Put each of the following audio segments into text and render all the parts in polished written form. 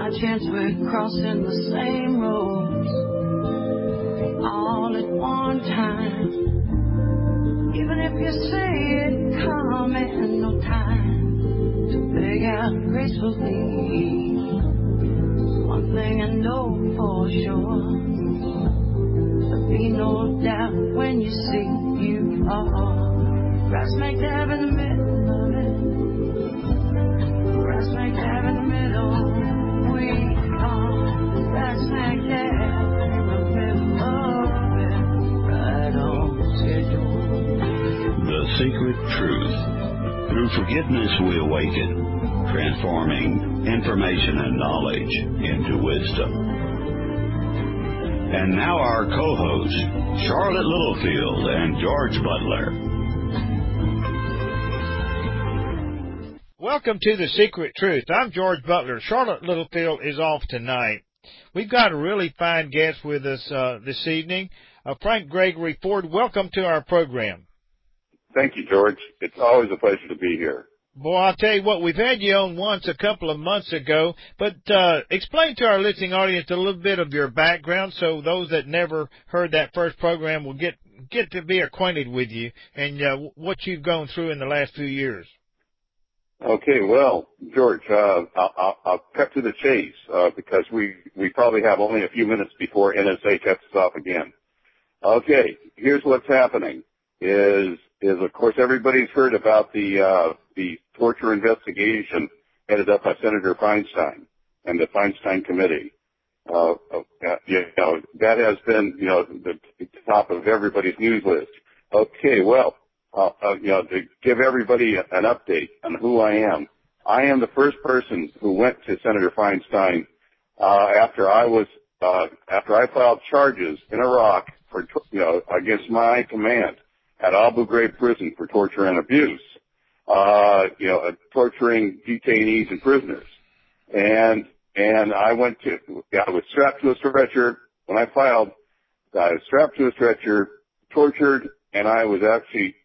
by chance we're crossing the same roads all at one time. Even if you say it come in no time to beg out gracefully. One thing I know for sure, there'll be no doubt when you see you are right smack dab in the middle of it. Right smack dab in the middle. We are right smack dab in the middle of it. Right on schedule. The Secret Truth. Through forgiveness we awaken, transforming information and knowledge into wisdom. And now our co-hosts, Charlotte Littlefield and George Butler. Welcome to The Secret Truth. I'm George Butler. Charlotte Littlefield is off tonight. We've got a really fine guest with us this evening, Frank Gregory Ford. Welcome to our program. Thank you, George. It's always a pleasure to be here. Boy, I'll tell you what, we've had you on once a couple of months ago, but explain to our listening audience a little bit of your background so those that never heard that first program will get to be acquainted with you and what you've gone through in the last few years. Okay, well, George, I'll cut to the chase because we probably have only a few minutes before NSA cuts us off again. Okay, here's what's happening is of course everybody's heard about the torture investigation headed up by Senator Feinstein and the Feinstein Committee. That has been the top of everybody's news list. Okay, well, to give everybody an update on who I am the first person who went to Senator Feinstein after I filed charges in Iraq for against my command at Abu Ghraib prison for torture and abuse, torturing detainees and prisoners. And I was strapped to a stretcher when I filed. I was strapped to a stretcher, tortured, and I was actually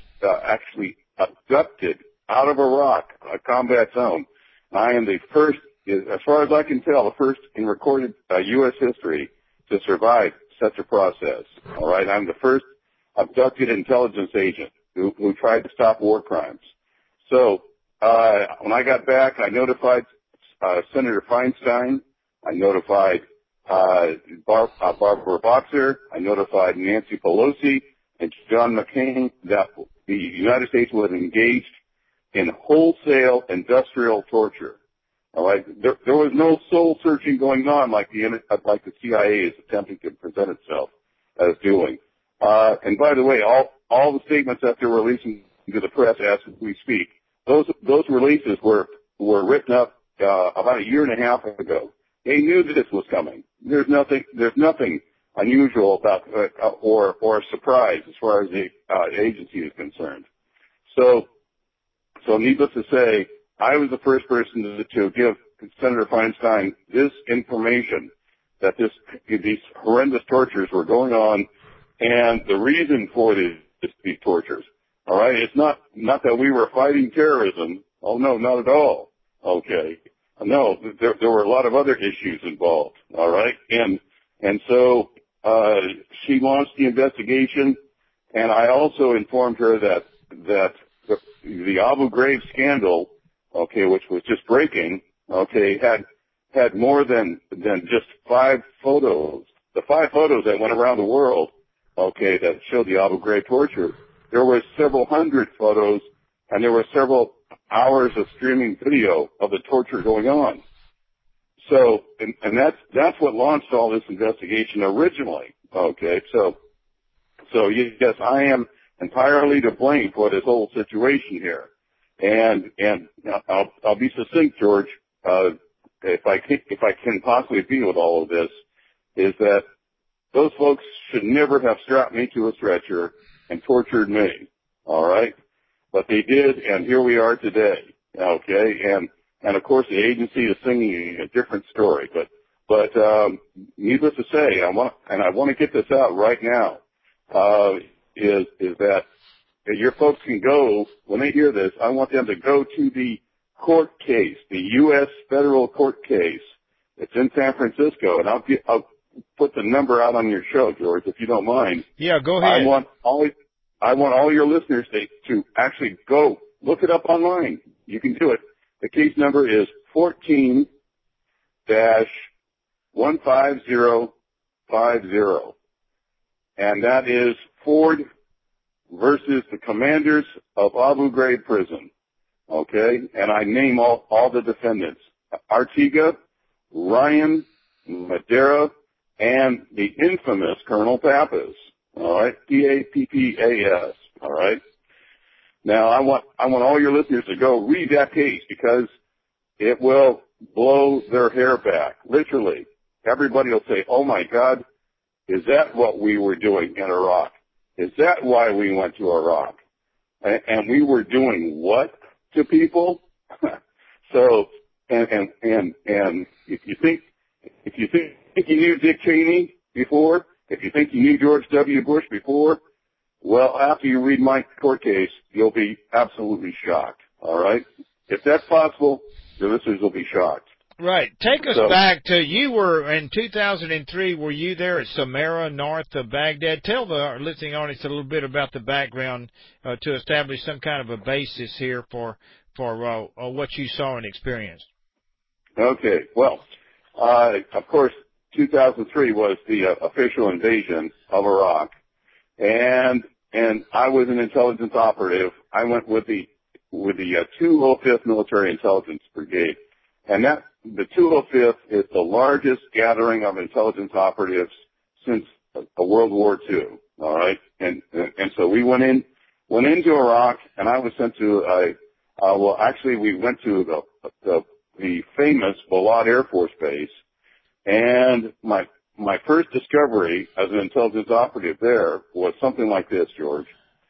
abducted out of Iraq, a combat zone. I am the first, as far as I can tell, the first in recorded U.S. history to survive such a process. All right, I'm the first abducted intelligence agent who tried to stop war crimes. So when I got back, I notified Senator Feinstein. I notified Barbara Boxer. I notified Nancy Pelosi and John McCain that the United States was engaged in wholesale industrial torture. All right, there was no soul searching going on like the CIA is attempting to present itself as doing. And by the way, all the statements that they're releasing to the press as we speak, those releases were written up about a year and a half ago. They knew that this was coming. There's nothing unusual about or a surprise as far as the agency is concerned. So needless to say, I was the first person to give Senator Feinstein this information that these horrendous tortures were going on, and the reason for these tortures. All right, it's not that we were fighting terrorism. Oh no, not at all. Okay, no, there were a lot of other issues involved. All right, and so she launched the investigation, and I also informed her that the Abu Ghraib scandal, okay, which was just breaking, okay, had more than just 5 photos. The 5 photos that went around the world, okay, that showed the Abu Ghraib torture. There were several hundred photos, and there were several hours of streaming video of the torture going on. So, and that's what launched all this investigation originally. Okay, so yes, I am entirely to blame for this whole situation here. And I'll be succinct, George, if I can possibly be with all of this, is that those folks should never have strapped me to a stretcher and tortured me. All right, but they did, and here we are today. Okay, and of course the agency is singing a different story, but needless to say, I want to get this out right now. Is that your folks can go, when they hear this, I want them to go to the court case, the U.S. federal court case It's in San Francisco, and I'll put the number out on your show, George, if you don't mind. Yeah, go ahead. I want all your listeners to actually go look it up online. You can do it. The case number is 14-15050, and that is Ford versus the commanders of Abu Ghraib prison. Okay, and I name all the defendants: Artiga, Ryan, Madera, and the infamous Colonel Pappas. All right, Pappas. All right. Now I want all your listeners to go read that case, because it will blow their hair back. Literally, everybody will say, "Oh my God, is that what we were doing in Iraq? Is that why we went to Iraq? And we were doing what to people?" So, and if you think you knew Dick Cheney before, if you think you knew George W. Bush before, well, after you read my court case, you'll be absolutely shocked. All right? If that's possible, the listeners will be shocked. Right. Take us back to, you were in 2003, were you there at Samarra, north of Baghdad? Tell the listening audience a little bit about the background to establish some kind of a basis here for what you saw and experienced. Okay. Well, of course, 2003 was the official invasion of Iraq, and I was an intelligence operative. I went with the 205th Military Intelligence Brigade, and the 205th is the largest gathering of intelligence operatives since World War II. All right, and so we went into Iraq, and I was sent to we went to the famous Balad Air Force Base, and my first discovery as an intelligence operative there was something like this, George.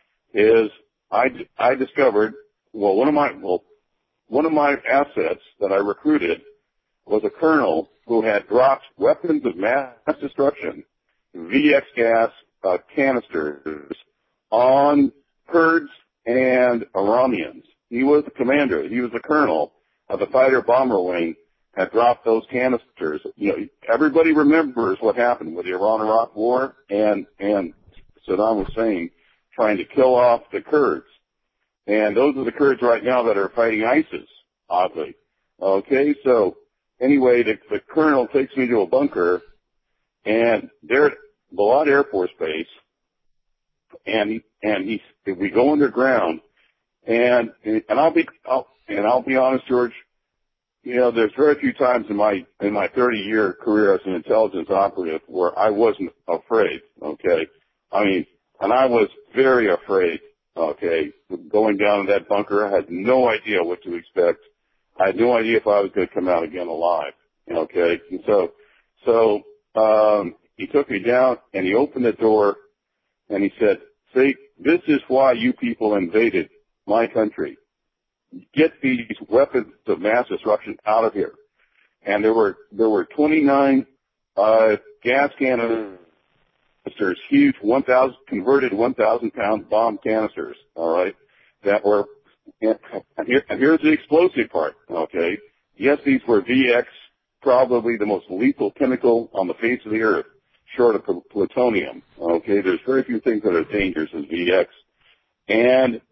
I discovered, one of my assets that I recruited was a colonel who had dropped weapons of mass destruction, VX gas canisters, on Kurds and Iranians. He was the commander. He was the colonel of the fighter bomber wing, had dropped those canisters. You know, everybody remembers what happened with the Iran-Iraq war and Saddam Hussein trying to kill off the Kurds. And those are the Kurds right now that are fighting ISIS, oddly. Okay, so anyway, the colonel takes me to a bunker, and they're at Balad Air Force Base, and we go underground, and I'll be honest, George. You know, there's very few times in my 30-year career as an intelligence operative where I wasn't afraid. Okay, I mean, and I was very afraid. Okay, going down in that bunker, I had no idea what to expect. I had no idea if I was going to come out again alive. Okay, and so he took me down, and he opened the door, and he said, "See, this is why you people invaded my country. Get these weapons of mass destruction out of here." And there were 29 gas canisters, huge 1,000 converted 1,000-pound bomb canisters. All right, that were. And here's the explosive part. Okay, yes, these were VX, probably the most lethal chemical on the face of the earth, short of plutonium. Okay, there's very few things that are dangerous as VX. And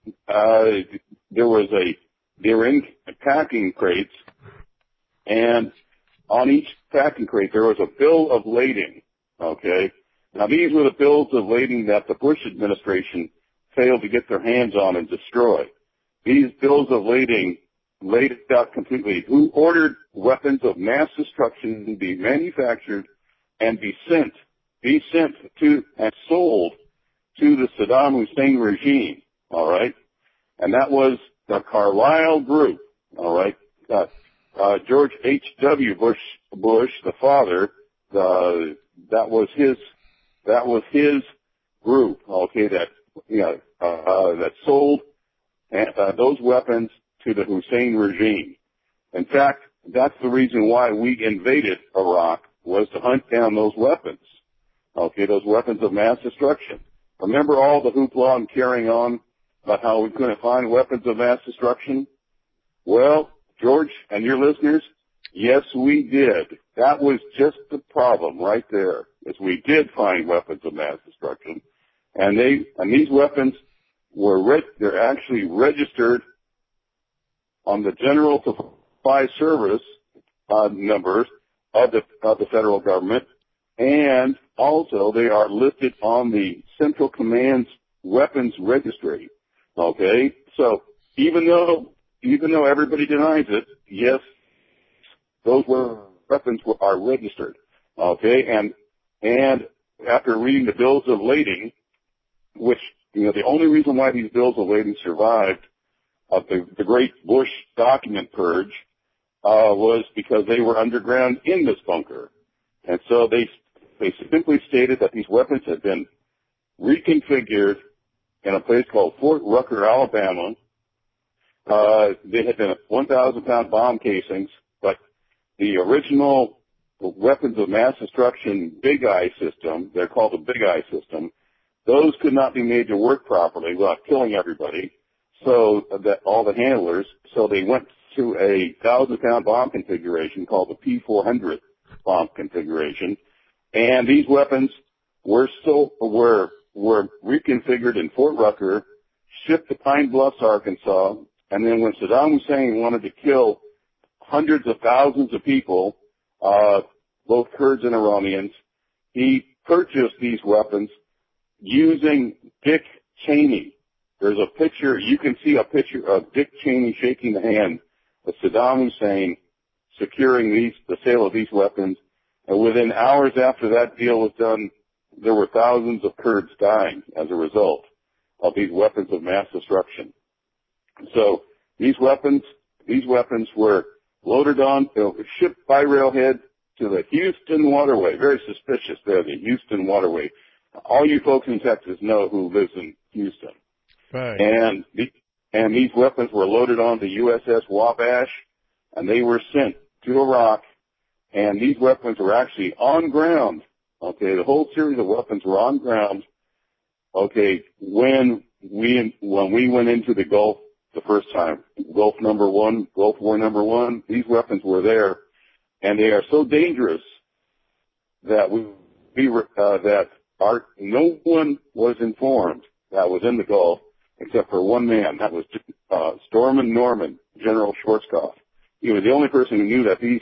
they were in packing crates, and on each packing crate there was a bill of lading. Okay, now these were the bills of lading that the Bush administration failed to get their hands on and destroy. These bills of lading laid it out completely. Who ordered weapons of mass destruction to be manufactured and be sent to and sold to the Saddam Hussein regime. All right, and that was the Carlyle Group. All right, George H.W. Bush, the father, that was his group. Okay, that sold those weapons to the Hussein regime. In fact, that's the reason why we invaded Iraq, was to hunt down those weapons. Okay, those weapons of mass destruction. Remember all the hoopla and carrying on about how we couldn't find weapons of mass destruction? Well, George and your listeners, Yes, we did. That was just the problem right there, is we did find weapons of mass destruction, and these weapons they're actually registered on the General Supply Service numbers of the federal government, and also they are listed on the Central Command's weapons registry. Okay, so even though everybody denies it, yes, those weapons are registered. Okay, and after reading the bills of lading, which the only reason why these bills of lading survived the great Bush document purge was because they were underground in this bunker, and so they simply stated that these weapons had been reconfigured in a place called Fort Rucker, Alabama. They had been 1,000-pound bomb casings, but the original weapons of mass destruction Big Eye system, they're called the Big Eye system, those could not be made to work properly without killing everybody, so that all the handlers, so they went to a 1,000-pound bomb configuration called the P-400 bomb configuration, and these weapons were reconfigured in Fort Rucker, shipped to Pine Bluffs, Arkansas, and then when Saddam Hussein wanted to kill hundreds of thousands of people, both Kurds and Iranians, he purchased these weapons using Dick Cheney. There's a picture, you can see a picture of Dick Cheney shaking the hand of Saddam Hussein securing the sale of these weapons. And within hours after that deal was done, there were thousands of Kurds dying as a result of these weapons of mass destruction. So these weapons were loaded on, shipped by railhead to the Houston Waterway. Very suspicious there, the Houston Waterway. All you folks in Texas know who lives in Houston. Right. And these weapons were loaded on the USS Wabash, and they were sent to Iraq, and these weapons were actually on ground. Okay, the whole series of weapons were on ground. Okay, when we went into the Gulf the first time, Gulf War number one, these weapons were there, and they are so dangerous that no one was informed that was in the Gulf except for one man. That was Stormin Norman, General Schwarzkopf. He was the only person who knew that these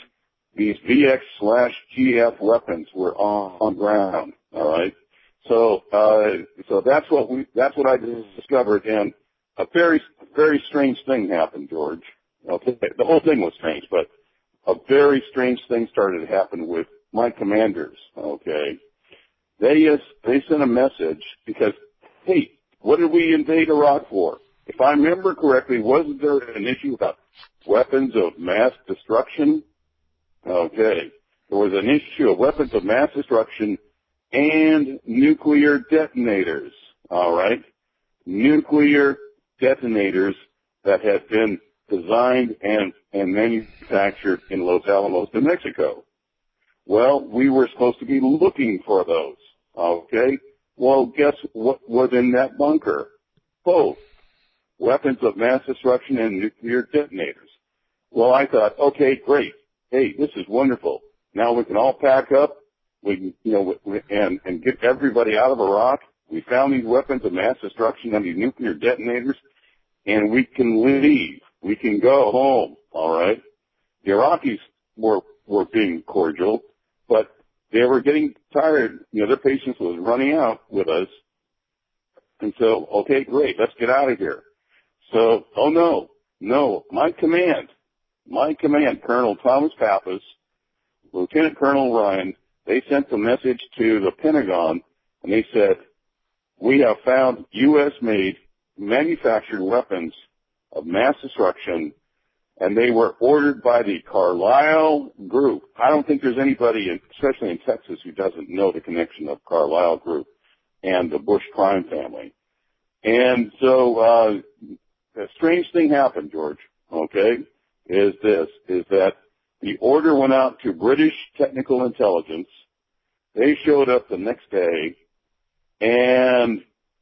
VX/GF weapons were on ground. All right. So that's what I discovered, and a very, very strange thing happened, George. Okay. The whole thing was strange, but a very strange thing started to happen with my commanders. Okay. They sent a message because, hey, what did we invade Iraq for? If I remember correctly, wasn't there an issue about weapons of mass destruction? Okay. There was an issue of weapons of mass destruction and nuclear detonators. All right. Nuclear detonators that had been designed and manufactured in Los Alamos, New Mexico. Well, we were supposed to be looking for those. Okay. Well, guess what was in that bunker? Both weapons of mass destruction and nuclear detonators. Well, I thought, okay, great. Hey, this is wonderful. Now we can all pack up. We can, and get everybody out of Iraq. We found these weapons of mass destruction and these nuclear detonators, and we can leave. We can go home. All right. The Iraqis were being cordial, but they were getting tired. Their patience was running out with us. And so, okay, great, let's get out of here. So, no, my command, Colonel Thomas Pappas, Lieutenant Colonel Ryan, they sent a message to the Pentagon, and they said, we have found U.S.-made manufactured weapons of mass destruction, and they were ordered by the Carlyle Group. I don't think there's anybody, especially in Texas, who doesn't know the connection of Carlyle Group and the Bush crime family. And so a strange thing happened, George, okay, is that the order went out to British technical intelligence. They showed up the next day, and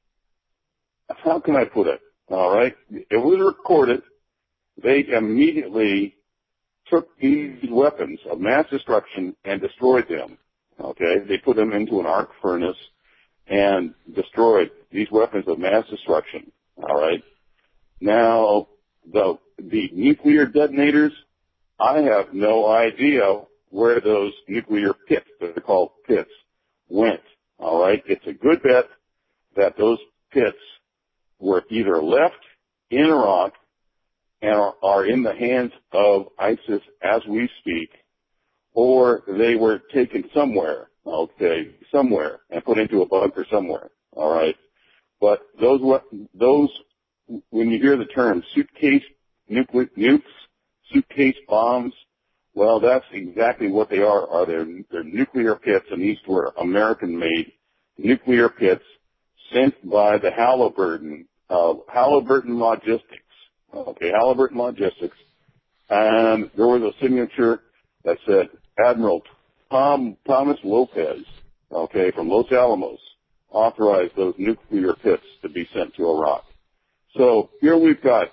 how can I put it? All right, it was recorded. They immediately took these weapons of mass destruction and destroyed them. Okay, they put them into an arc furnace and destroyed these weapons of mass destruction. All right. Now, the nuclear detonators, I have no idea where those nuclear pits, they're called pits, went. All right. It's a good bet that those pits were either left in Iraq and are in the hands of ISIS as we speak, or they were taken somewhere, somewhere, and put into a bunker somewhere, all right? But those, when you hear the term suitcase nukes, suitcase bombs, well, that's exactly what they are. They're nuclear pits, and these were American-made nuclear pits sent by the Halliburton Logistics. Okay, Halliburton Logistics. And there was a signature that said Admiral Thomas Lopez, okay, from Los Alamos, authorized those nuclear pits to be sent to Iraq. So here we've got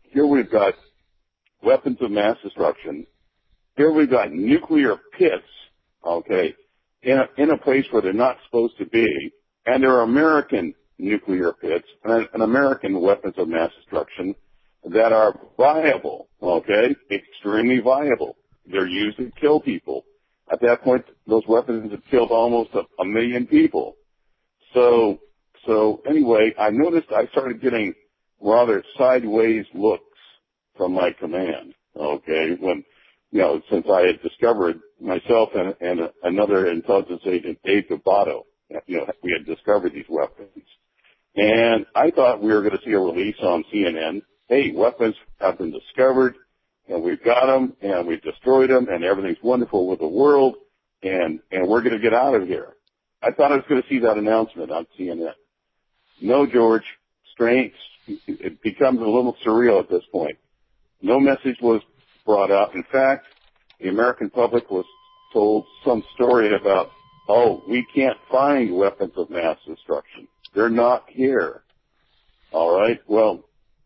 weapons of mass destruction. Here we've got nuclear pits, okay, in a place where they're not supposed to be, and there are American nuclear pits and American weapons of mass destruction that are viable, okay, extremely viable. They're used to kill people. At that point, those weapons have killed almost a million people. So anyway, I noticed I started getting rather sideways looks from my command, okay, when, since I had discovered myself and another intelligence agent, Dave Gabato, we had discovered these weapons. And I thought we were going to see a release on CNN. Hey, weapons have been discovered, and we've got them, and we've destroyed them, and everything's wonderful with the world, and we're going to get out of here. I thought I was going to see that announcement on CNN. No, George, strange. It becomes a little surreal at this point. No message was brought out. In fact, the American public was told some story about, we can't find weapons of mass destruction. They're not here. All right. Well,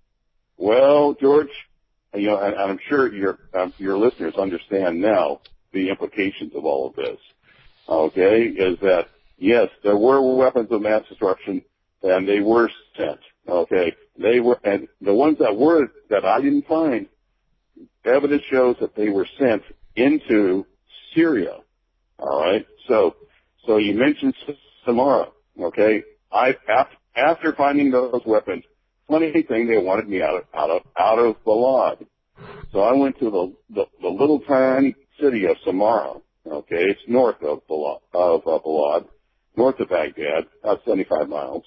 George, and I'm sure your listeners understand now the implications of all of this. Okay, is that yes, there were weapons of mass destruction, and they were sent. Okay, they were, and the ones that I didn't find, evidence shows that they were sent into Syria. All right, so you mentioned Samara. Okay, after finding those weapons, funny thing, they wanted me out of Balad. So I went to the little tiny city of Samara. Okay, it's north of Balad, north of Baghdad, about 75 miles.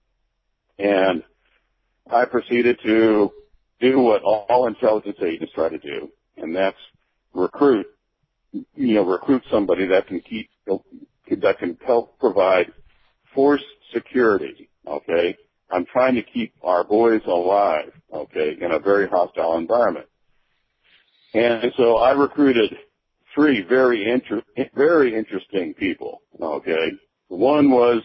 And I proceeded to do what all intelligence agents try to do, and that's recruit somebody that can help provide force security. Okay, I'm trying to keep our boys alive. Okay, in a very hostile environment. And so I recruited three very interesting people. Okay, one was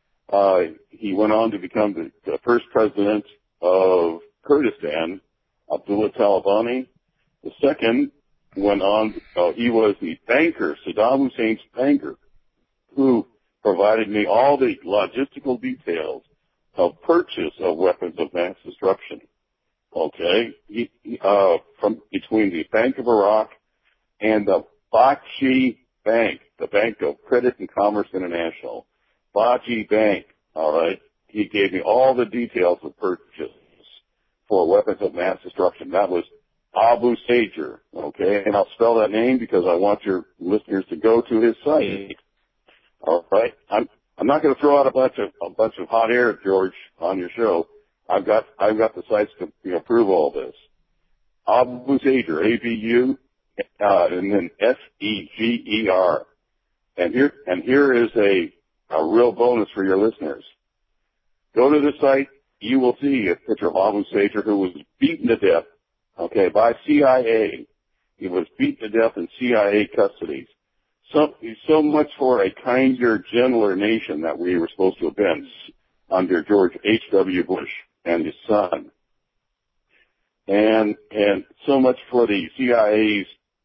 he went on to become the first president of Kurdistan, Abdullah Talabani. The second went on. He was the banker, Saddam Hussein's banker, who provided me all the logistical details of purchase of weapons of mass destruction. Okay, from between the Bank of Iraq and the Bachi Bank, the Bank of Credit and Commerce International, Bachi Bank. All right, he gave me all the details of purchase for weapons of mass destruction. That was Abu Sager. Okay, and I'll spell that name because I want your listeners to go to his site. All right, I'm not going to throw out a bunch of hot air, George, on your show. I've got the sites to prove all this. Abu Sager, ABU, and then SEGER. And here is a real bonus for your listeners. Go to the site. You will see a picture of Abu Sager, who was beaten to death, okay, by CIA. He was beaten to death in CIA custody. So much for a kinder, gentler nation that we were supposed to have been under George H.W. Bush and his son. And so much for the CIA's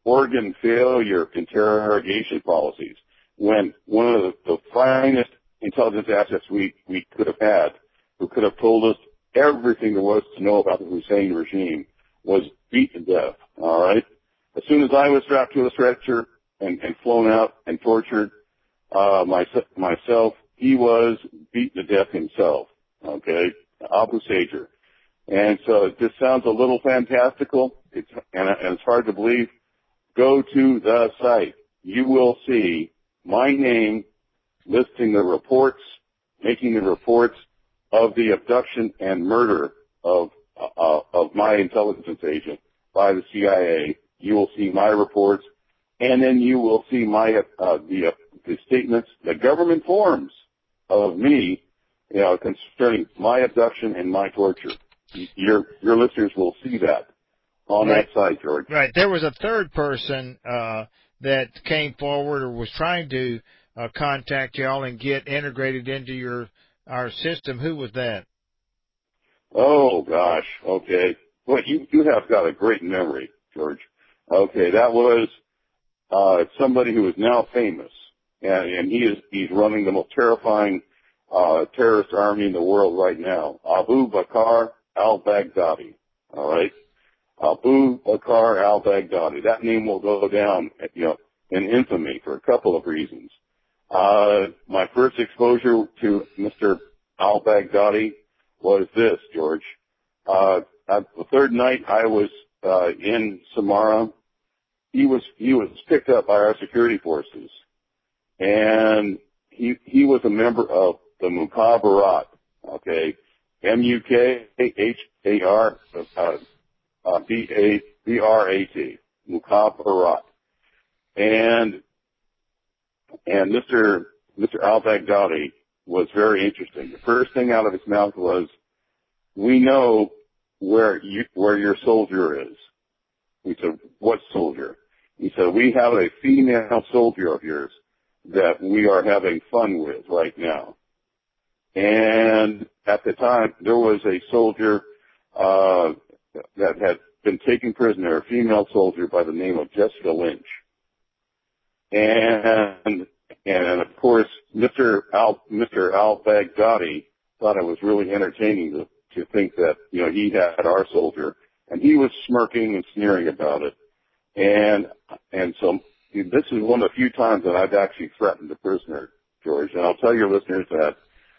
organ failure interrogation policies, when one of the finest intelligence assets we could have had, who could have told us everything there was to know about the Hussein regime, was beat to death, all right? As soon as I was strapped to a stretcher and flown out and tortured myself, he was beaten to death himself, okay? Abu Sager. And so it just sounds a little fantastical, and it's hard to believe. Go to the site. You will see my name listing the reports, making the reports of the abduction and murder of my intelligence agent by the CIA. You will see my reports, and then you will see my the statements, the government forms of me, concerning my abduction and my torture. Your listeners will see that on that site, George. Right. There was a third person that came forward or was trying to contact y'all and get integrated into our system. Who was that? Oh gosh. Okay. Well, you have got a great memory, George. Okay, that was somebody who is now famous, and he's running the most terrifying terrorist army in the world right now, Abu Bakr al-Baghdadi. All right, Abu Bakr al-Baghdadi. That name will go down, in infamy for a couple of reasons. My first exposure to Mr. al-Baghdadi was this, George. The third night I was in Samara, he was picked up by our security forces, and he was a member of the Mukhabarat, okay, M-U-K-H-A-R-B-A-B-R-A-T, Mukhabarat, and Mr. al-Baghdadi was very interesting. The first thing out of his mouth was, "We know where your soldier is." We said, "What soldier?" He said, "We have a female soldier of yours that we are having fun with right now." And at the time, there was a soldier that had been taken prisoner, a female soldier by the name of Jessica Lynch. And of course, Mr. al-Baghdadi thought it was really entertaining to think that, he had our soldier, and he was smirking and sneering about it. And so this is one of the few times that I've actually threatened a prisoner, George. And I'll tell your listeners that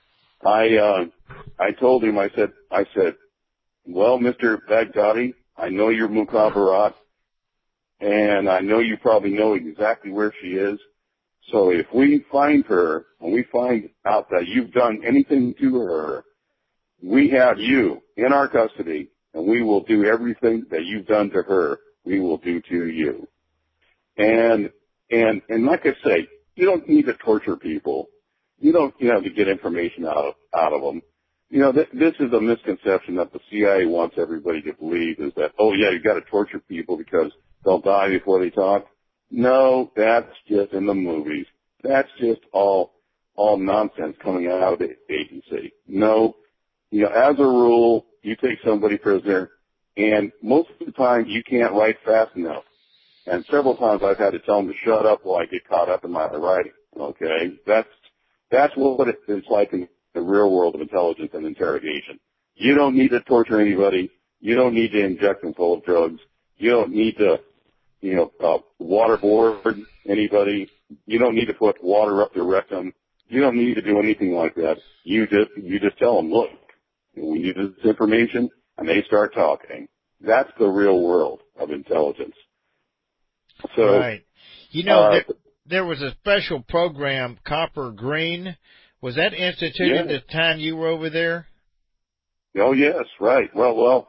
I told him, I said, "Well, Mr. Baghdadi, I know you're Mukhabarat, and I know you probably know exactly where she is. So if we find her and we find out that you've done anything to her, we have you in our custody, and we will do everything that you've done to her, we will do to you." And like I say, you don't need to torture people. You don't, to get information out of them. This is a misconception that the CIA wants everybody to believe, is that, oh yeah, you got to torture people because they'll die before they talk. No, that's just in the movies. That's just all nonsense coming out of the agency. No, as a rule, you take somebody prisoner, and most of the time you can't write fast enough. And several times I've had to tell them to shut up while I get caught up in my writing. Okay, that's what it's like in the real world of intelligence and interrogation. You don't need to torture anybody. You don't need to inject them full of drugs. You don't need to, waterboard anybody. You don't need to put water up their rectum. You don't need to do anything like that. You just tell them, look, we need this information, and they start talking. That's the real world of intelligence. So, right. There was a special program, Copper Green. Was that instituted at the time you were over there? Oh yes, right. Well,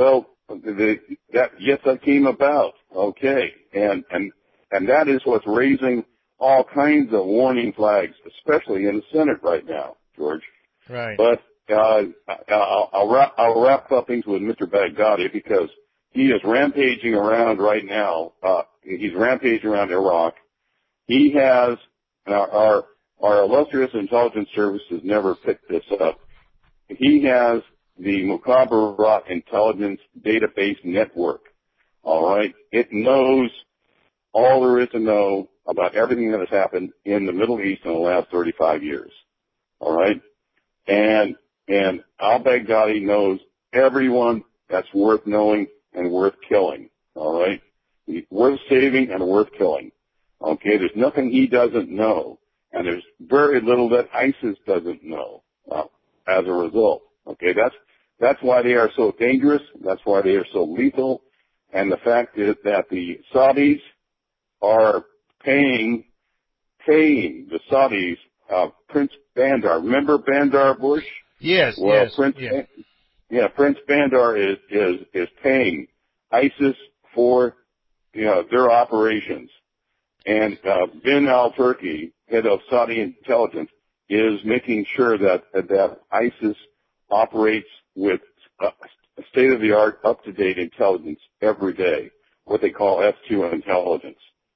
that came about. Okay, and that is what's raising all kinds of warning flags, especially in the Senate right now, George. Right. But I'll wrap up things with Mr. Baghdadi, because he is rampaging around right now. He's rampaging around Iraq. He has our illustrious intelligence services never picked this up. He has the Mukhabarat Intelligence Database Network. All right, it knows all there is to know about everything that has happened in the Middle East in the last 35 years. All right? And al-Baghdadi knows everyone that's worth knowing and worth killing. All right? He's worth saving and worth killing. Okay? There's nothing he doesn't know. And there's very little that ISIS doesn't know as a result. Okay? That's why they are so dangerous. That's why they are so lethal. And the fact is that the Saudis are paying the Saudis, Prince Bandar. Remember Bandar Bush? Yes, well, yes. Prince Bandar is paying ISIS for, their operations. And, Bin al-Turki, head of Saudi intelligence, is making sure that ISIS operates with state-of-the-art, up-to-date intelligence every day, what they call F2 intelligence.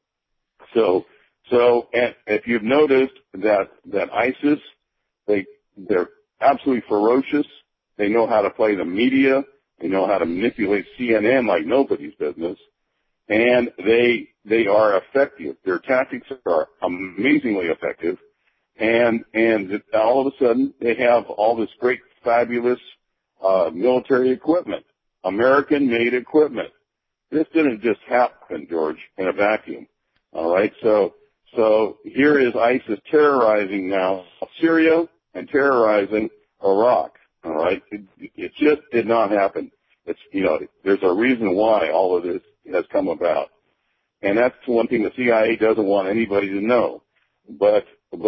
So, and if you've noticed that ISIS, they're absolutely ferocious. They know how to play the media. They know how to manipulate CNN like nobody's business. And they are effective. Their tactics are amazingly effective. And all of a sudden they have all this great, fabulous, military equipment, American-made equipment. This didn't just happen, George, in a vacuum. All right. So here is ISIS terrorizing now Syria and terrorizing Iraq. All right. It just did not happen. It's, there's a reason why all of this has come about. And that's one thing the CIA doesn't want anybody to know. But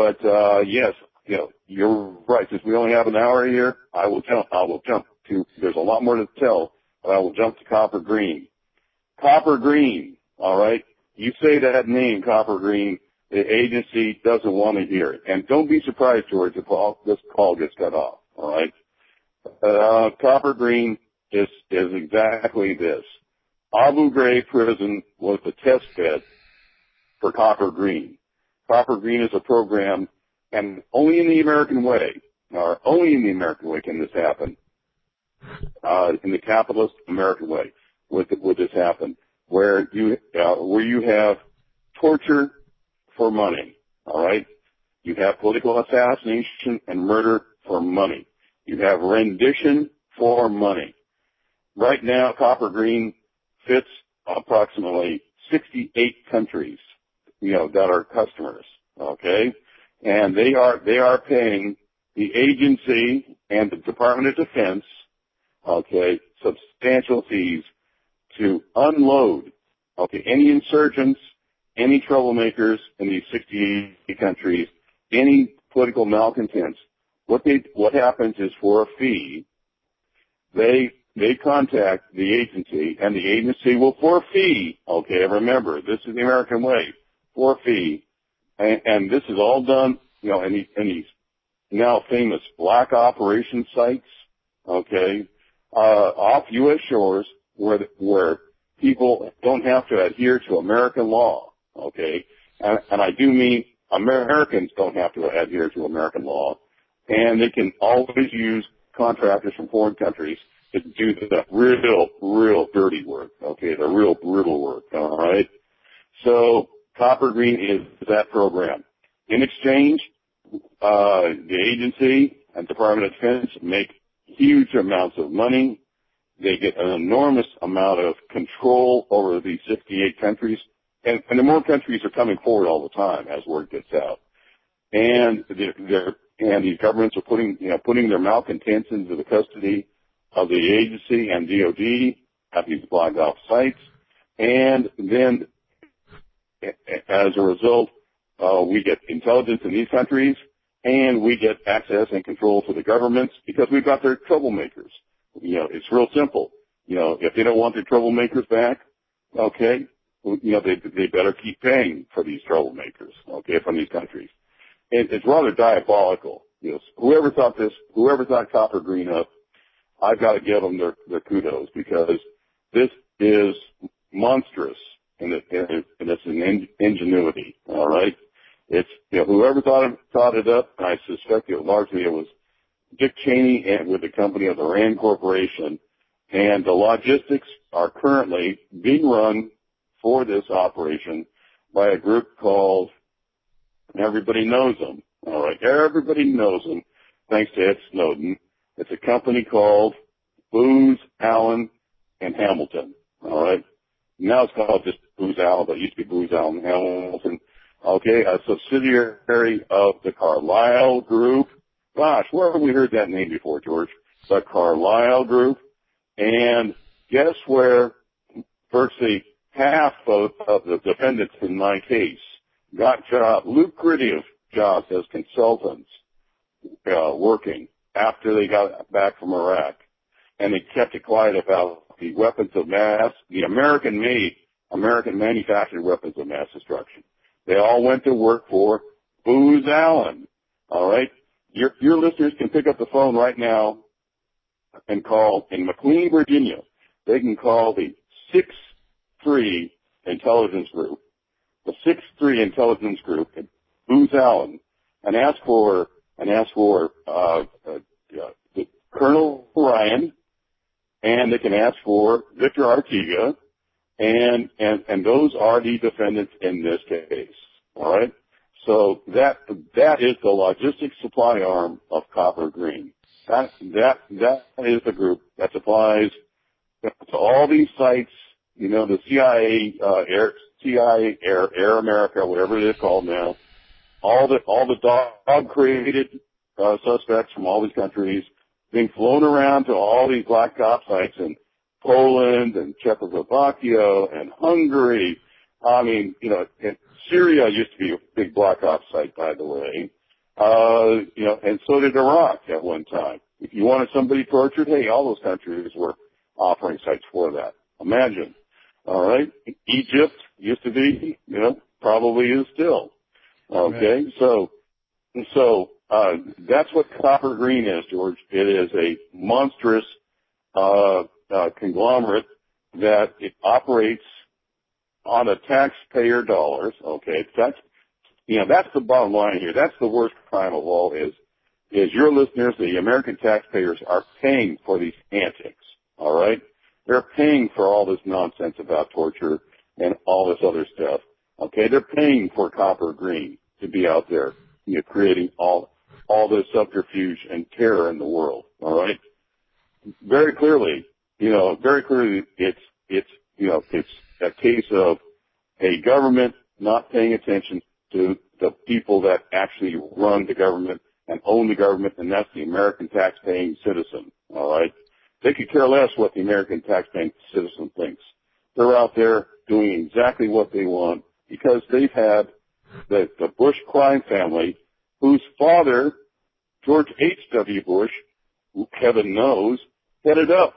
yes, you're right. Since we only have an hour here, I will jump to, there's a lot more to tell, but I will jump to Copper Green. Copper Green. All right. You say that name, Copper Green, the agency doesn't want to hear it. And don't be surprised, George, if this call gets cut off. All right. Copper Green is exactly this. Abu Ghraib prison was the test bed for Copper Green. Copper Green is a program, and only in the American way, or only in the American way can this happen. In the capitalist American way would this happen, where you have torture for money. All right, you have political assassination and murder for money. You have rendition for money. Right now, Copper Green fits approximately 68 countries, that are customers. Okay, and they are paying the agency and the Department of Defense, okay, substantial fees to unload, okay, any insurgents, any troublemakers in these 68 countries, any political malcontents. What happens is, for a fee, they contact the agency, and the agency will, for a fee, okay, remember, this is the American way, for a fee, and this is all done, in these now famous black operation sites, okay, off U.S. shores where people don't have to adhere to American law, okay, and I do mean Americans don't have to adhere to American law, and they can always use contractors from foreign countries to do the real dirty work, okay, the real brutal work, all right? So Copper Green is that program. In exchange, the agency and Department of Defense make huge amounts of money. They get an enormous amount of control over these 68 countries, and the more countries are coming forward all the time as word gets out. And these governments are putting their malcontents into the custody of the agency and DOD at these blocked off sites. And then, as a result, we get intelligence in these countries, and we get access and control to the governments because we've got their troublemakers. It's real simple. If they don't want their troublemakers back, okay, they better keep paying for these troublemakers, okay, from these countries. It's rather diabolical. Whoever thought Copper Green up, I've got to give them their kudos, because this is monstrous in its ingenuity. All right, it's whoever thought it up, and I suspect it was Dick Cheney and with the company of the Rand Corporation, and the logistics are currently being run for this operation by a group called, everybody knows them, all right? Everybody knows them, thanks to Ed Snowden. It's a company called Booz Allen and Hamilton, all right? Now it's called just Booz Allen, but it used to be Booz Allen and Hamilton. Okay, a subsidiary of the Carlyle Group. Gosh, where have we heard that name before, George? The Carlyle Group. And guess where virtually half of the defendants in my case got lucrative jobs as consultants, working after they got back from Iraq. And they kept it quiet about the weapons of mass, the American-made, American-manufactured weapons of mass destruction. They all went to work for Booz Allen. All right? Your listeners can pick up the phone right now and call in McLean, Virginia. They can call the 6-3 Intelligence Group, the 6-3 Intelligence Group at Booz Allen, and ask for Colonel Ryan, and they can ask for Victor Artiga, and those are the defendants in this case. All right? So that is the logistics supply arm of Copper Green. That is the group that supplies to all these sites, you know, the CIA, Air America, whatever it is called now, all the dog-created suspects from all these countries being flown around to all these black op sites in Poland and Czechoslovakia and Hungary. I mean, you know, Syria used to be a big black ops site, by the way. You know, and so did Iraq at one time. If you wanted somebody tortured, hey, all those countries were offering sites for that. Imagine. All right. Egypt used to be, you know, probably is still. Okay. Right. So that's what Copper Green is, George. It is a monstrous, conglomerate that it operates on the taxpayer dollars. Okay. That's the bottom line here. That's the worst crime of all is your listeners, the American taxpayers, are paying for these antics. All right. They're paying for all this nonsense about torture and all this other stuff. Okay. They're paying for Copper Green to be out there, you know, creating all this subterfuge and terror in the world. All right. Very clearly, it's a case of a government not paying attention to the people that actually run the government and own the government, and that's the American taxpaying citizen. All right. They could care less what the American taxpaying citizen thinks. They're out there doing exactly what they want because they've had the Bush crime family, whose father, George H.W. Bush, heaven knows, headed up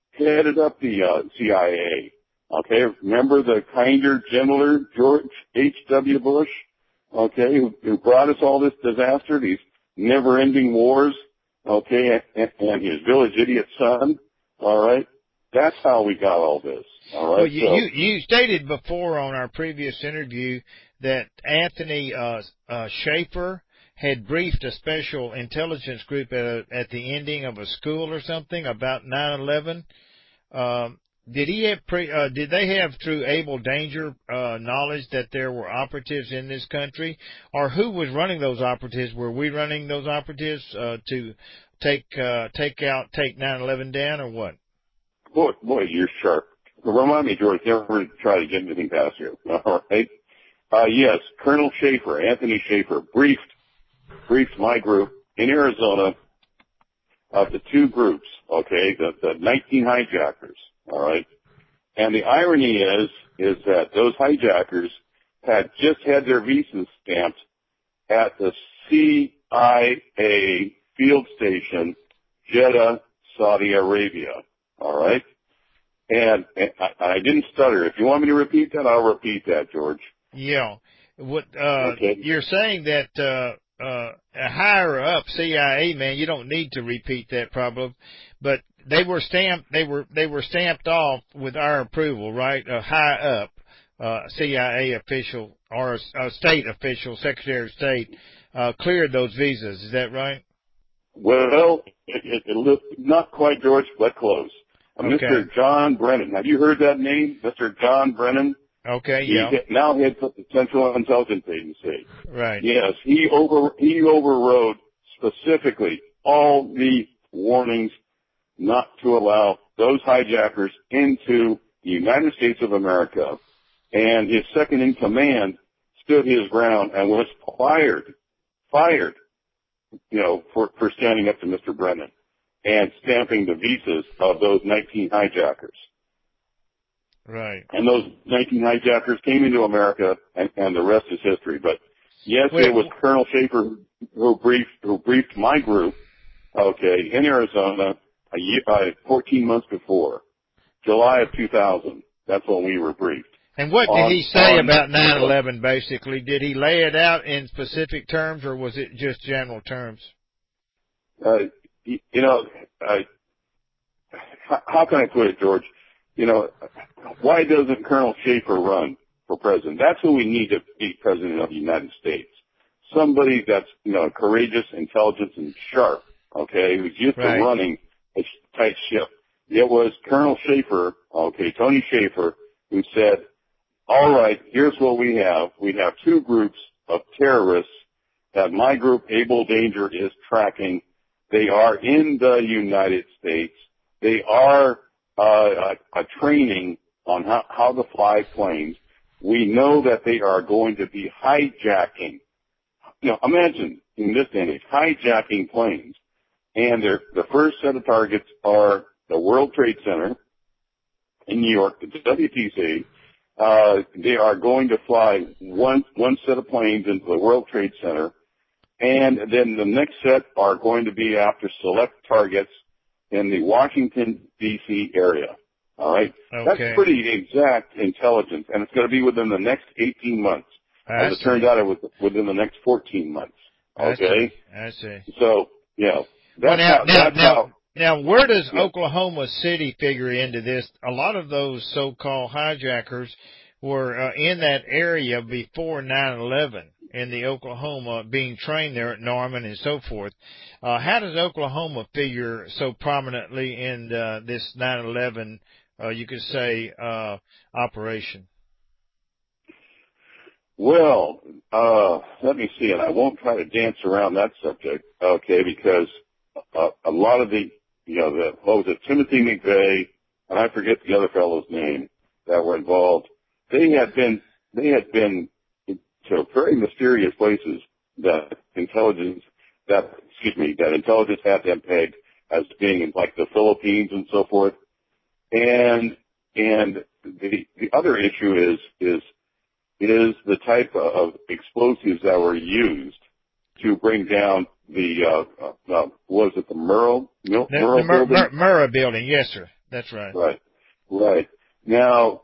the CIA. Okay, remember the kinder, gentler George H.W. Bush? Okay, who brought us all this disaster, these never-ending wars? Okay, and his village idiot son? All right, that's how we got all this. All right. Well, you stated before on our previous interview that Anthony Schaefer had briefed a special intelligence group at the ending of a school or something about 9/11. Did they have through Able Danger knowledge that there were operatives in this country, or who was running those operatives? Were we running those operatives to take 9/11 down, or what? Boy, you're sharp. Remind me, George, never try to get anything past you. All right. Yes, Colonel Schaefer, Anthony Schaefer, briefed my group in Arizona of the two groups. Okay, the 19 hijackers. All right. And the irony is that those hijackers had just had their visas stamped at the CIA field station, Jeddah, Saudi Arabia. All right. And I didn't stutter. If you want me to repeat that, I'll repeat that, George. Yeah. Okay. You're saying that, a higher up CIA man, you don't need to repeat that probably, but they were stamped off with our approval, right? A high up, CIA official or a state official, Secretary of State, cleared those visas. Is that right? Well, it not quite, George, but close. Okay. Mr. John Brennan. Have you heard that name, Mr. John Brennan? Okay, yeah. Now heads up the Central Intelligence Agency. Right. Yes, he overrode specifically all the warnings not to allow those hijackers into the United States of America, and his second in command stood his ground and was fired, for standing up to Mr. Brennan and stamping the visas of those 19 hijackers. Right. And those 19 hijackers came into America, and the rest is history. But yes, it was Colonel Schaefer who briefed my group, in Arizona, 14 months before, July of 2000. That's when we were briefed. And what did he say about 9/11, basically? Did he lay it out in specific terms, or was it just general terms? How can I put it, George? Why doesn't Colonel Schaefer run for president? That's who we need to be president of the United States. Somebody that's, courageous, intelligent, and sharp, who's used to running a tight ship. It was Colonel Schaefer, Tony Schaefer, who said, all right, here's what we have. We have two groups of terrorists that my group, Able Danger, is tracking. They are in the United States. They are a training on how to fly planes. We know that they are going to be hijacking. Imagine in this day and age, hijacking planes. And the first set of targets are the World Trade Center in New York, the WTC. They are going to fly one set of planes into the World Trade Center, and then the next set are going to be after select targets in the Washington, D.C. area. All right? Okay. That's pretty exact intelligence, and it's going to be within the next 18 months. As it turns out, it was within the next 14 months. Okay? I see. So, Now, where does Oklahoma City figure into this? A lot of those so-called hijackers were in that area before 9/11 in the Oklahoma, being trained there at Norman and so forth. How does Oklahoma figure so prominently in this 9/11, you could say, operation? Well, let me see, and I won't try to dance around that subject, because a lot of Timothy McVeigh, and I forget the other fellow's name that were involved. They had been to very mysterious places that intelligence had them pegged as being in like the Philippines and so forth. And the other issue is the type of explosives that were used to bring down the was it the Murrah building? Murrah building, yes, sir. That's right. Right. Now,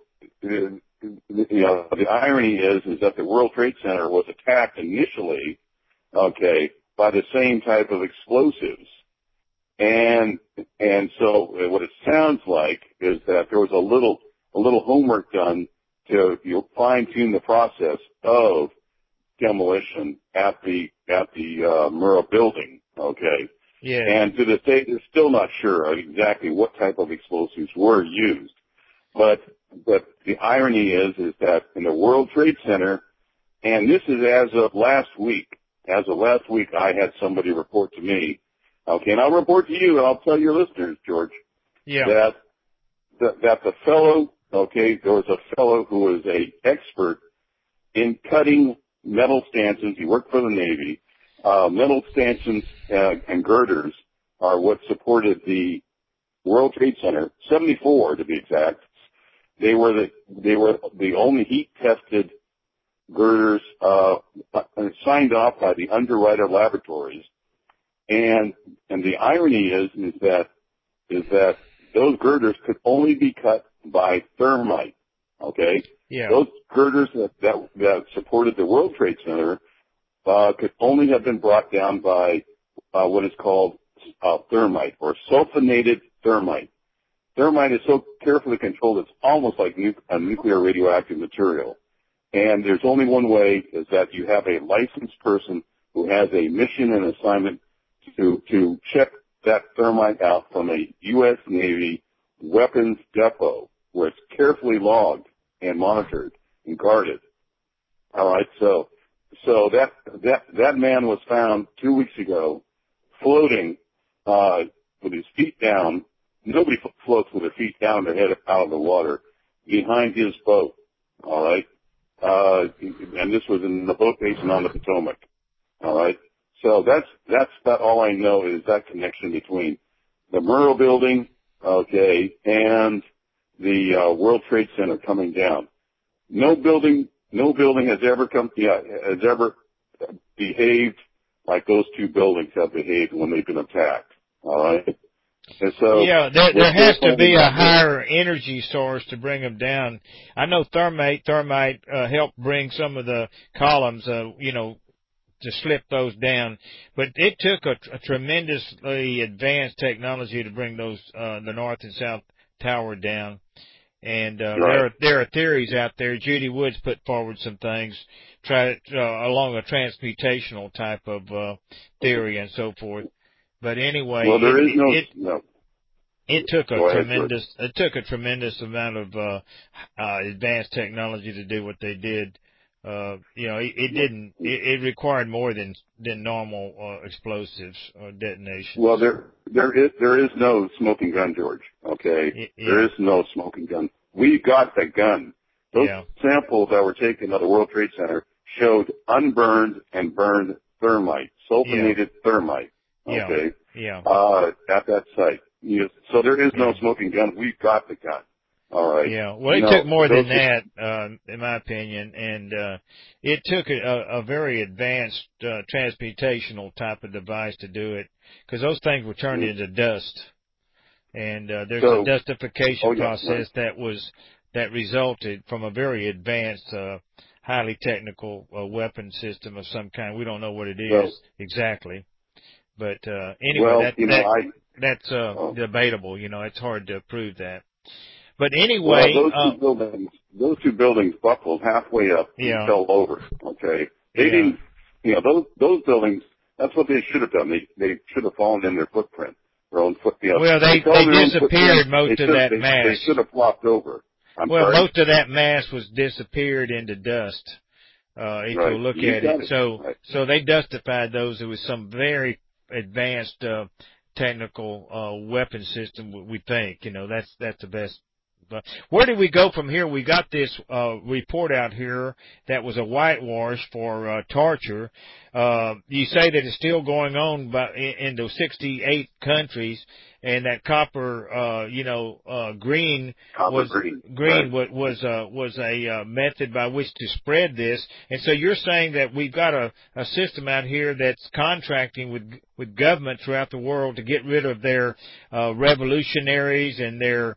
the irony is that the World Trade Center was attacked initially, by the same type of explosives. And so what it sounds like is that there was a little homework done to fine tune the process of demolition at the Murrah building. Yeah. And to this day, they're still not sure of exactly what type of explosives were used. But the irony is that in the World Trade Center, and this is as of last week, I had somebody report to me, and I'll report to you, and I'll tell your listeners, George, that the fellow, there was a fellow who was a expert in cutting metal stanchions. He worked for the Navy. Metal stanchions and girders are what supported the World Trade Center, 74 to be exact. They were the only heat-tested girders signed off by the Underwriter Laboratories, and the irony is that those girders could only be cut by thermite. Yeah. Those girders that supported the World Trade Center could only have been brought down by what is called thermite or sulfonated thermite. Thermite is so carefully controlled it's almost like a nuclear radioactive material. And there's only one way, is that you have a licensed person who has a mission and assignment to check that thermite out from a U.S. Navy weapons depot where it's carefully logged and monitored. and guard it. All right, so that man was found 2 weeks ago, floating with his feet down. Nobody floats with their feet down, their head out of the water, behind his boat. All right, and this was in the boat basin on the Potomac. All right, so that's about all I know is that connection between the Murrah building, okay, and the World Trade Center coming down. No building has ever behaved like those two buildings have behaved when they've been attacked. All right. And so yeah, there has to be a higher energy source to bring them down. I know thermite helped bring some of the columns, to slip those down, but it took a tremendously advanced technology to bring those the north and south tower down. And right. there are theories out there. Judy Woods put forward some things along a transmutational type of theory and so forth. But anyway, well, there is no. It took a tremendous amount of advanced technology to do what they did. It required more than normal explosives or detonation. Well, there is no smoking gun, George. Okay, yeah. There is no smoking gun. We got the gun. Those samples that were taken at the World Trade Center showed unburned and burned thermite, sulfonated thermite. Okay, at that site. So there is no smoking gun. We got the gun. All right. Yeah. Well, it took more than that, in my opinion, and it took a very advanced transmutational type of device to do it, because those things were turned into dust, and there's a dustification process that resulted from a very advanced, highly technical weapon system of some kind. We don't know what it is exactly, but anyway, that's debatable. It's hard to prove that. But anyway, those two buildings buckled halfway up and fell over. Okay, they didn't. Those buildings. That's what they should have done. They should have fallen in their footprint, their own foot. Well, they disappeared most of that mass. They should have flopped over. Most of that mass was disappeared into dust. If you look at it, so they dustified those. It was some very advanced technical weapon system. We think that's the best. But where did we go from here? We got this report out here that was a whitewash for torture. You say that it's still going on in those 68 countries, and that copper, green was a method by which to spread this. And so you're saying that we've got a system out here that's contracting with government throughout the world to get rid of their revolutionaries and their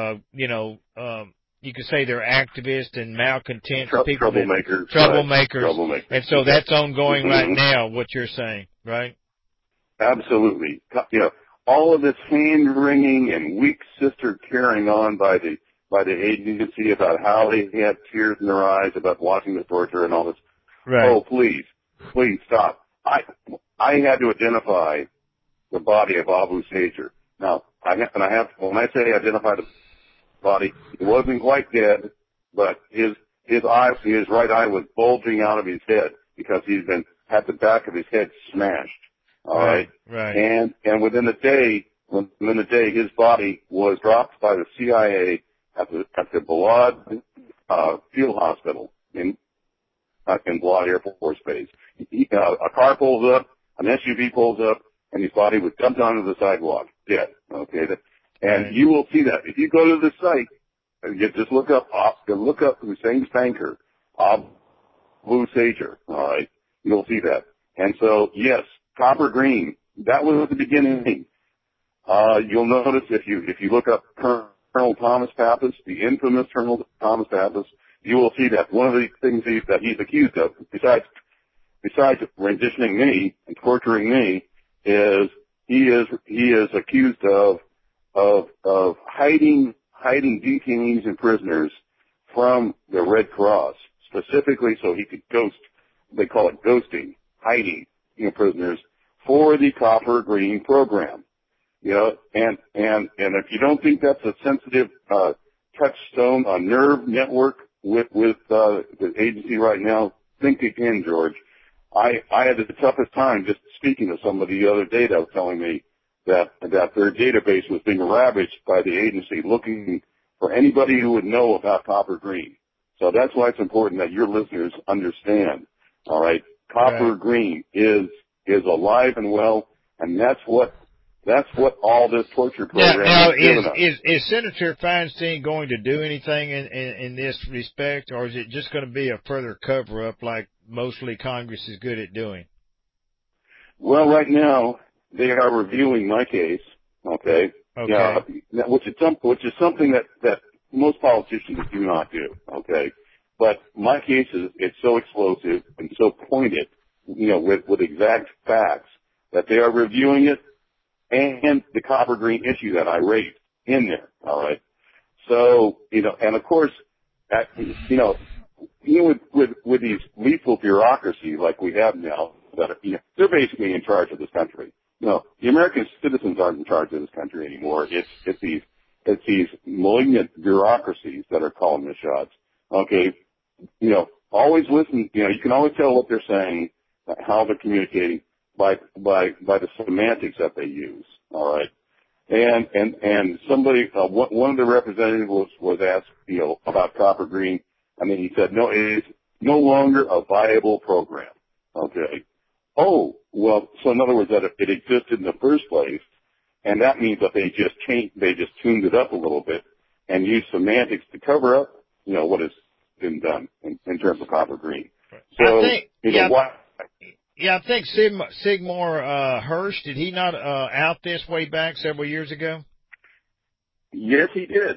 you could say they're activists and malcontents, troublemakers. And so that's ongoing right now, what you're saying, right? Absolutely. All of this hand-wringing and weak sister carrying on by the agency about how they had tears in their eyes about watching the torture and all this. Right. Oh, please stop. I had to identify the body of Abu Sager. Now, when I say identify the body, he wasn't quite dead, but his right eye was bulging out of his head because he's had the back of his head smashed. All right. And within a day, his body was dropped by the CIA at the Balad Field Hospital in Balad Air Force Base. A car pulls up, an SUV pulls up, and his body was dumped onto the sidewalk, dead. Okay. And you will see that. If you go to the site, and you just look up Hussein's tanker, Abu Sager, all right, you'll see that. And so, yes, copper green, that was the beginning. You'll notice if you look up Colonel Thomas Pappas, the infamous Colonel Thomas Pappas, you will see that one of the things that he's accused of, besides renditioning me and torturing me, is he is accused of hiding detainees and prisoners from the Red Cross, specifically so he could ghost. They call it ghosting, hiding prisoners for the copper green program. And if you don't think that's a sensitive touchstone, a nerve network with the agency right now, think again, George. I had the toughest time just speaking to somebody the other day that was telling me that their database was being ravaged by the agency looking for anybody who would know about copper green. So that's why it's important that your listeners understand. All right, copper green is alive and well, and that's what all this torture program has given us. Is Senator Feinstein going to do anything in this respect, or is it just going to be a further cover-up like mostly Congress is good at doing? Well, right now they are reviewing my case. Okay. Okay. Which is something that most politicians do not do. Okay. But my case it's so explosive and so pointed, with exact facts that they are reviewing it, and the copper green issue that I raised in there. All right. So, and of course, with these lethal bureaucracy like we have now, that they're basically in charge of this country. The American citizens aren't in charge of this country anymore. It's these malignant bureaucracies that are calling the shots. Okay. Always listen. You can always tell what they're saying, how they're communicating by the semantics that they use. All right. And somebody, one of the representatives was asked, about copper green. I mean, he said, no, it is no longer a viable program. Okay. Oh, well, so in other words, that it existed in the first place, and that means that they just tuned it up a little bit and used semantics to cover up, what has been done in terms of copper green. So, I think Seymour Hersh, did he not out this way back several years ago? Yes, he did.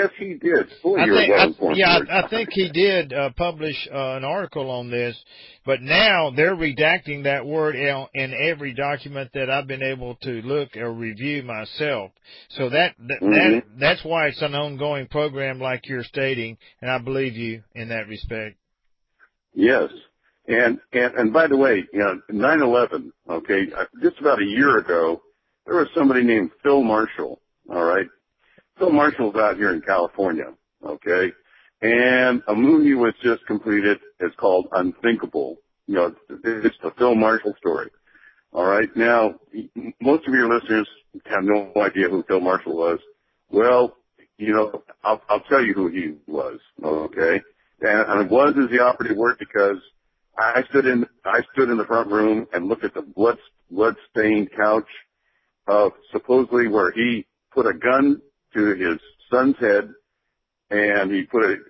I think he did publish an article on this, but now they're redacting that word in every document that I've been able to look or review myself. So that's why it's an ongoing program like you're stating, and I believe you in that respect. Yes. And by the way, 9/11, okay, just about a year ago, there was somebody named Phil Marshall, all right? Phil Marshall's out here in California, okay? And a movie was just completed. It's called Unthinkable. It's the Phil Marshall story, all right? Now, most of your listeners have no idea who Phil Marshall was. Well, I'll tell you who he was, okay? And it was as the operative word because I stood in the front room and looked at the blood-stained couch of supposedly where he put a gun to his son's head, and he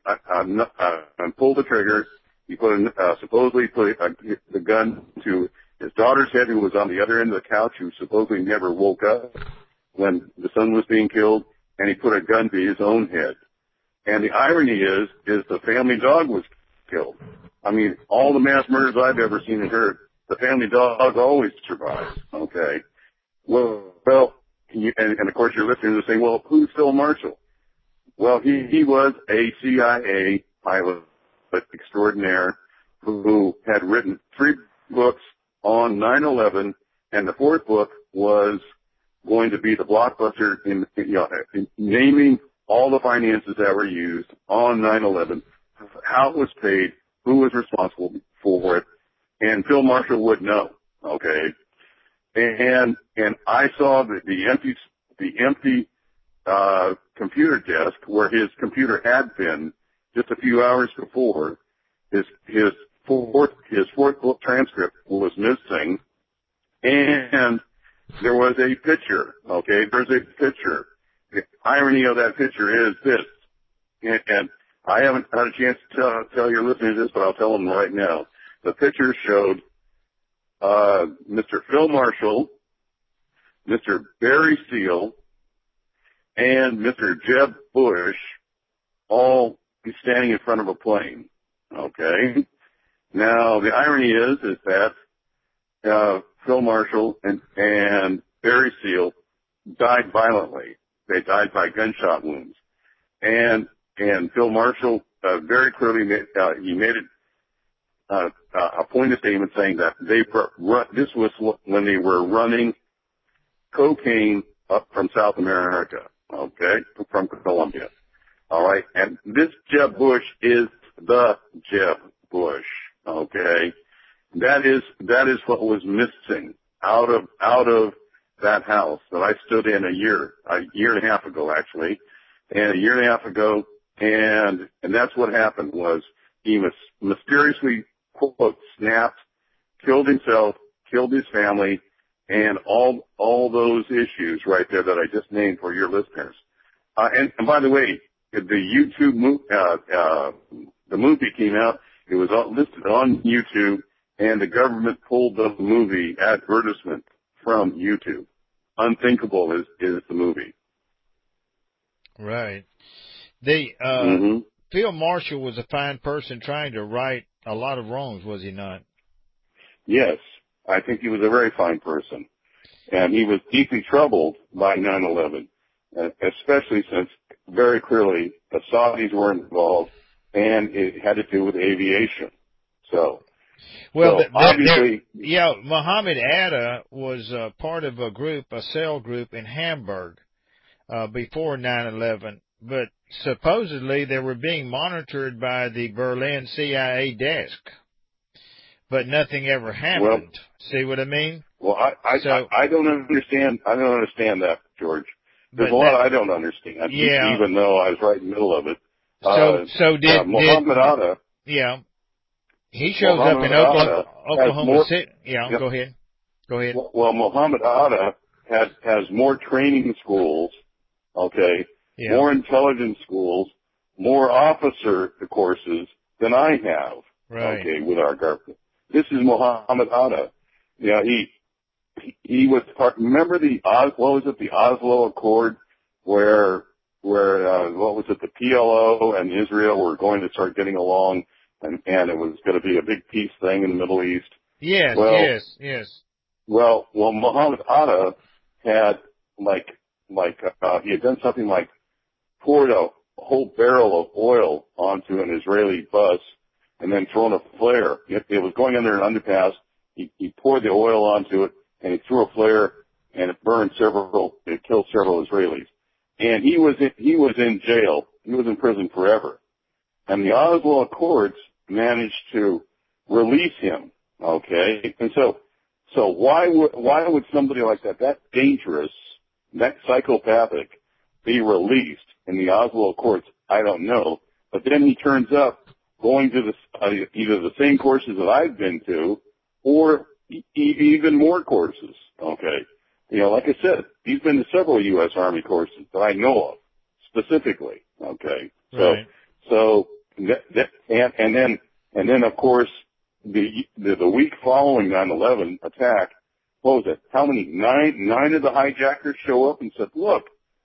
and pulled the trigger. He supposedly put the gun to his daughter's head, who was on the other end of the couch, who supposedly never woke up when the son was being killed, and he put a gun to his own head. And the irony is the family dog was killed. I mean, all the mass murders I've ever seen and heard, the family dog always survives. Okay. Well, and of course your listeners will say, well, who's Phil Marshall? Well, he was a CIA pilot extraordinaire who had written 3 books on 9/11, and the 4th book was going to be the blockbuster in naming all the finances that were used on 9/11, how it was paid, who was responsible for it, and Phil Marshall would know. Okay. And I saw the empty computer desk where his computer had been just a few hours before. His fourth book transcript was missing, and there was a picture. Okay, there's a picture. The irony of that picture is this, and I haven't had a chance to tell your listeners this, but I'll tell them right now. The picture showed Mr. Phil Marshall, Mr. Barry Seal, and Mr. Jeb Bush all standing in front of a plane. Okay. Now the irony is that Phil Marshall and Barry Seal died violently. They died by gunshot wounds, and Phil Marshall very clearly made a pointed statement saying that this was when they were running cocaine up from South America, okay, from Colombia. All right, and this Jeb Bush is the Jeb Bush. Okay, that is what was missing out of that house that I stood in a year and a half ago, actually, and that's what happened was he mysteriously, quote, snapped, killed himself, killed his family, and all those issues right there that I just named for your listeners. And by the way, the YouTube the movie came out. It was listed on YouTube, and the government pulled the movie advertisement from YouTube. Unthinkable is the movie. Right. Phil Marshall was a fine person trying to right a lot of wrongs, was he not? Yes, I think he was a very fine person. And he was deeply troubled by 9/11, especially since very clearly the Saudis were involved, and it had to do with aviation. Obviously, Mohammed Atta was part of a cell group in Hamburg before 9/11, but supposedly they were being monitored by the Berlin CIA desk, but nothing ever happened. Well, see what I mean? Well, I don't understand. I don't understand that, George. There's a lot I don't understand. Yeah. Even though I was right in the middle of it. Did Mohammed Atta? Yeah. He shows up in Oklahoma City. Yeah. Yep. Go ahead. Well, Mohammed Atta has more training schools. Okay. Yeah. More intelligence schools, more officer courses than I have. Right. Okay, with our government. This is Mohammed Atta. Yeah, he was part. Remember the Oslo Accord, where what was it? The PLO and Israel were going to start getting along, and it was going to be a big peace thing in the Middle East. Yes. Yes. Well, Mohammed Atta had he had done something like poured a whole barrel of oil onto an Israeli bus and then thrown a flare. It was going under an underpass. He poured the oil onto it and he threw a flare and it killed several Israelis. And he was in jail. He was in prison forever. And the Oslo Accords managed to release him. Okay. And so why would somebody like that dangerous, that psychopathic, be released in the Oslo Accords? I don't know. But then he turns up going to either the same courses that I've been to, or even more courses. Okay, like I said, he's been to several U.S. Army courses that I know of specifically. Okay, right. and then of course the week following 9/11 attack, what was it? How many? Nine of the hijackers show up and said, "Look,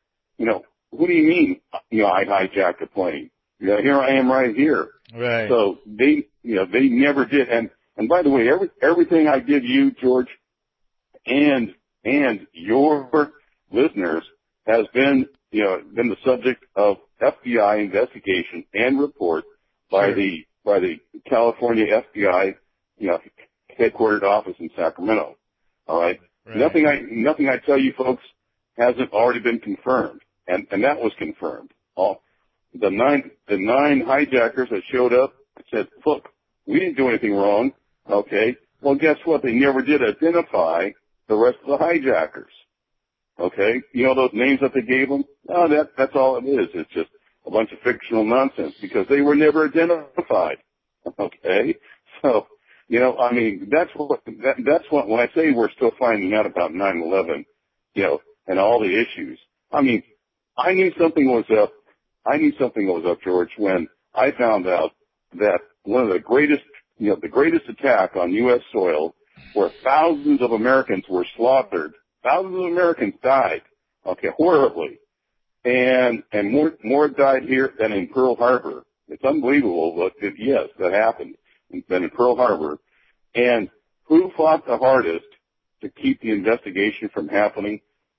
what do you mean? I hijacked a plane. Here I am right here." Right. So they never did. And by the way, everything I give you, George, and your listeners has been the subject of FBI investigation and report by the California FBI, headquartered office in Sacramento. All right. Nothing I tell you folks hasn't already been confirmed, and that was confirmed. The nine hijackers that showed up said, "Look, we didn't do anything wrong." Okay. Well, guess what? They never did identify the rest of the hijackers. Okay. Those names that they gave them? No, that's all it is. It's just a bunch of fictional nonsense because they were never identified. Okay. So, that's what, when I say we're still finding out about 9/11, and all the issues. I knew something was up. George, when I found out that one of the greatest attack on U.S. soil, where thousands of Americans were slaughtered, thousands of Americans died, horribly, and more died here than in Pearl Harbor. It's unbelievable, but yes, that happened. Than in Pearl Harbor. And who fought the hardest to keep the investigation from happening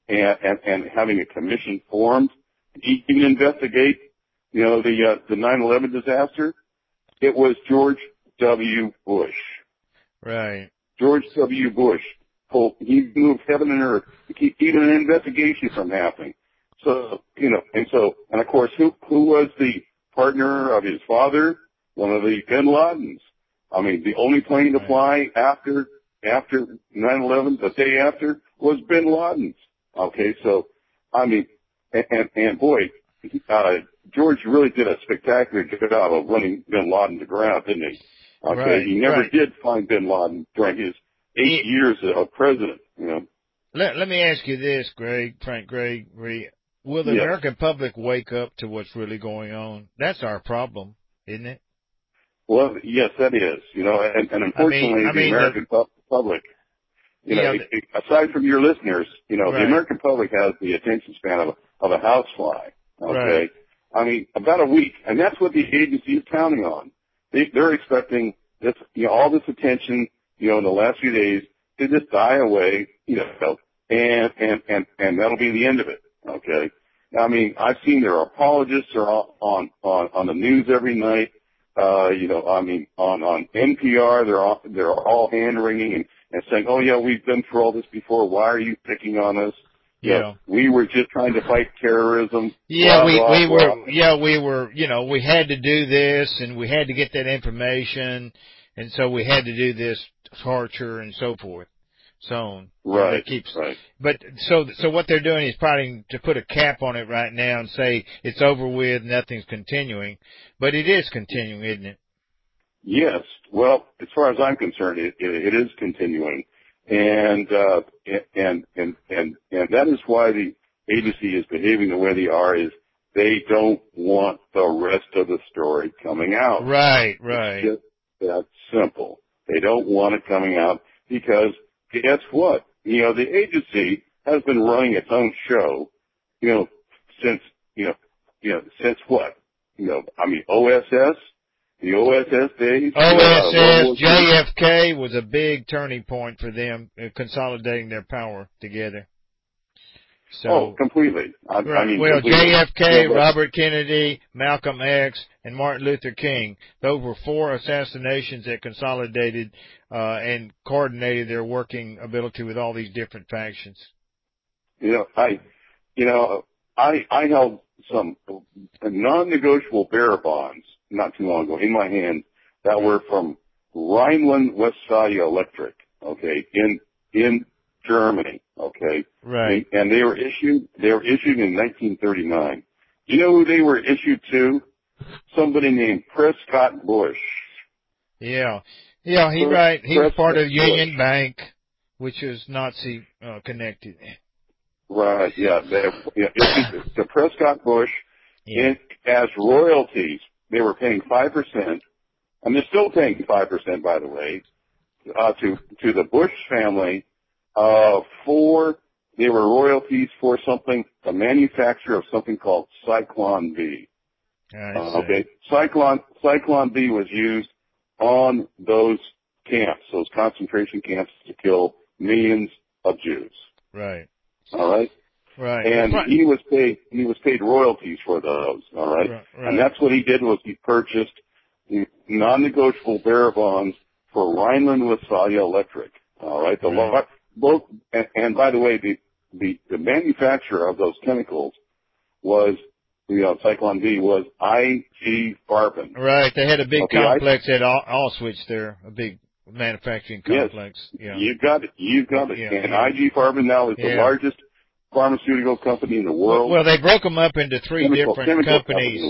and having a commission formed? Even investigate, the 9/11 disaster? It was George W. Bush. Right. George W. Bush. He moved heaven and earth to keep even an investigation from happening. So, and of course, who was the partner of his father? one of the bin Ladens. I mean, the only plane to fly after 9/11, the day after, was bin Laden's. Okay, so, I mean, and boy, George really did a spectacular job of running bin Laden to ground, didn't he? Okay, right, he never did find bin Laden during his 8 years of president, you know. Let me ask you this, Frank Gregory. Will the American public wake up to what's really going on? That's our problem, isn't it? Well, yes, that is. You know, and unfortunately, the American public, you know, aside from your listeners, you know, the American public has the attention span of a housefly. Okay, right. I mean, about a week, and that's what the agency is counting on. They're expecting this, you know, all this attention, you know, in the last few days to just die away, you know, and that'll be the end of it. Okay. I mean, I've seen their apologists are on the news every night. You know, I mean, on NPR, they're all hand wringing and saying, "Oh yeah, we've been through all this before. Why are you picking on us? Yeah. You know, we were just trying to fight terrorism." Yeah, we were, you know, we had to do this and we had to get that information, and so we had to do this torture and so forth. So on. Right. Right. But so what they're doing is trying to put a cap on it right now and say it's over with, nothing's continuing. But it is continuing, isn't it? Yes. Well, as far as I'm concerned, it is continuing, and that is why the agency is behaving the way they are. Is they don't want the rest of the story coming out. Right. It's just that simple. They don't want it coming out because guess what? You know, the agency has been running its own show, you know, since what? You know, I mean, the OSS days. OSS, JFK was a big turning point for them, consolidating their power together. So, completely. I mean, well, completely. JFK, Robert Kennedy, Malcolm X, and Martin Luther King. Those were 4 assassinations that consolidated and coordinated their working ability with all these different factions. I held some non-negotiable bearer bonds not too long ago in my hand that were from Rhineland-Westphalia Electric, okay, in Germany, okay? Right. And they were issued in 1939. You know who they were issued to? Somebody named Prescott Bush. Yeah. Yeah, he was part of Union Bank, which is Nazi connected. Right, yeah. The Prescott Bush, as royalties, they were paying 5%, and they're still paying 5%, by the way, to the Bush family, they were royalties for the manufacture of something called Cyclone B. Okay. Cyclone B was used on those camps, those concentration camps to kill millions of Jews. Right. All right. Right. And he was paid royalties for those. All right. Right. And that's what he did was he purchased non-negotiable bearer bonds for Rhineland-Westphalia Electric. All right. And by the way, the manufacturer of those chemicals was, Cyclone B was IG Farben. Right. They had a big complex at Auschwitz there, a big manufacturing complex. Yes. Yeah. You got it. Yeah. And IG Farben now is the largest pharmaceutical company in the world. Well, they broke them up into 3 different companies.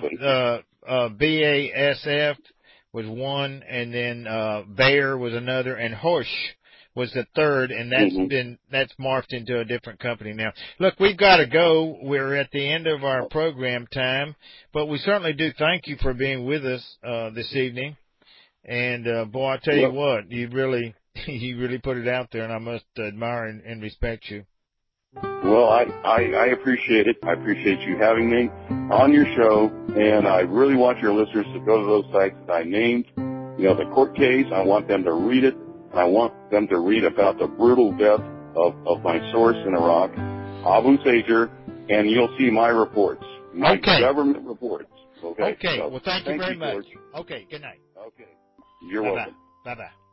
BASF was one, and then Bayer was another, and Hoesch was the third, and that's morphed into a different company now. Look, we've got to go. We're at the end of our program time, but we certainly do thank you for being with us this evening. And boy, I tell you what, you really put it out there, and I must admire and respect you. Well, I appreciate it. I appreciate you having me on your show, and I really want your listeners to go to those sites that I named. The court case, I want them to read it. I want them to read about the brutal death of my source in Iraq, Abu Sager, and you'll see my reports, my government reports. Okay. Okay. So, well, thank you very much. George. Okay. Good night. Okay. You're welcome. Bye-bye.